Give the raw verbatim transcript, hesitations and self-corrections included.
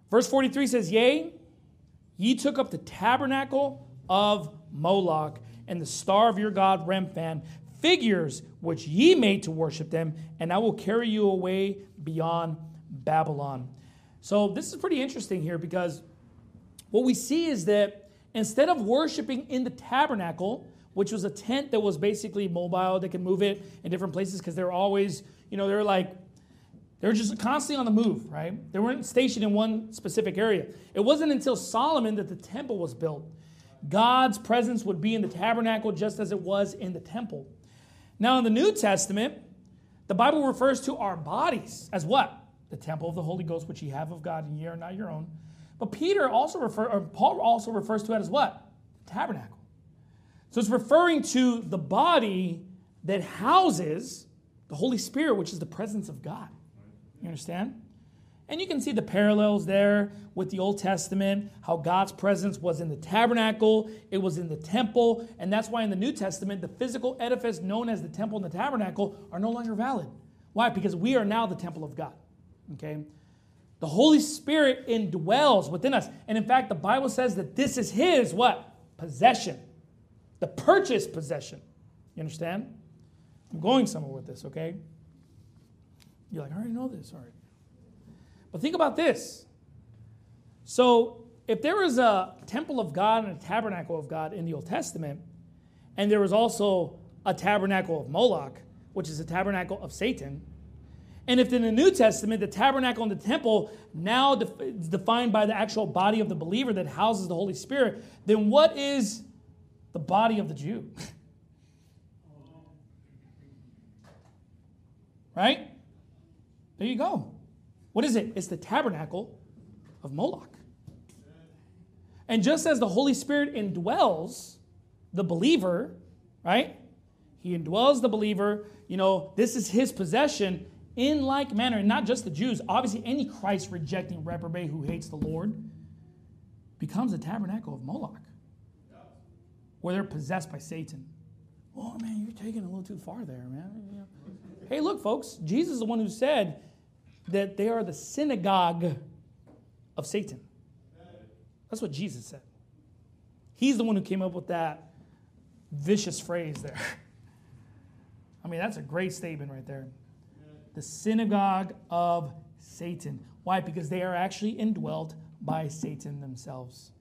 Verse forty-three says, yea, ye took up the tabernacle of Moloch and the star of your god Remphan, figures which ye made to worship them, and I will carry you away beyond Babylon. So this is pretty interesting here, because what we see is that instead of worshiping in the tabernacle, which was a tent that was basically mobile, they could move it in different places because they're always, you know, they're like, they're just constantly on the move, right? They weren't stationed in one specific area. It wasn't until Solomon that the temple was built. God's presence would be in the tabernacle just as it was in the temple. Now in the New Testament, the Bible refers to our bodies as what? The temple of the Holy Ghost, which ye have of God, and ye are not your own. But Peter also refer, or Paul also refers to it as what? The tabernacle. So it's referring to the body that houses the Holy Spirit, which is the presence of God. You understand? And you can see the parallels there with the Old Testament, how God's presence was in the tabernacle, it was in the temple, and that's why in the New Testament, the physical edifice known as the temple and the tabernacle are no longer valid. Why? Because we are now the temple of God. Okay? The Holy Spirit indwells within us. And in fact, the Bible says that this is His, what? Possession. The purchased possession. You understand? I'm going somewhere with this, okay? You're like, I already know this. All right. But think about this. So if there was a temple of God and a tabernacle of God in the Old Testament, and there was also a tabernacle of Moloch, which is a tabernacle of Satan, and if in the New Testament, the tabernacle and the temple now def- is defined by the actual body of the believer that houses the Holy Spirit, then what is the body of the Jew? Right? There you go. What is it? It's the tabernacle of Moloch. And just as the Holy Spirit indwells the believer, right? He indwells the believer. You know, this is His possession in like manner. And not just the Jews. Obviously, any Christ-rejecting reprobate who hates the Lord becomes a tabernacle of Moloch, where they're possessed by Satan. Oh, man, you're taking it a little too far there, man. Hey, look, folks. Jesus is the one who said that they are the synagogue of Satan. That's what Jesus said. He's the one who came up with that vicious phrase there. I mean, that's a great statement right there. The synagogue of Satan. Why? Because they are actually indwelt by Satan themselves.